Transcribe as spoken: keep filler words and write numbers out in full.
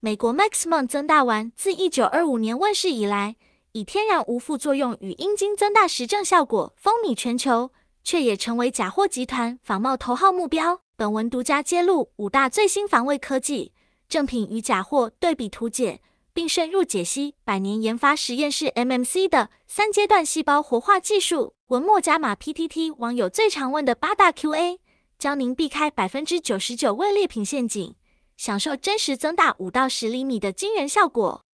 美国 Maximum 增大丸自一九二五年问世以来，以天然无副作用与阴茎增大实证效果风靡全球，却也成为假货集团仿冒头号目标。本文独家揭露五大最新防卫科技，正品与假货对比图解，并深入解析百年研发实验室 M M C 的三阶段细胞活化技术。文末加码 P T T 网友最常问的八大 Q A， 教您避开 百分之九十九 位劣品陷阱，享受真实增大五到十厘米的惊人效果。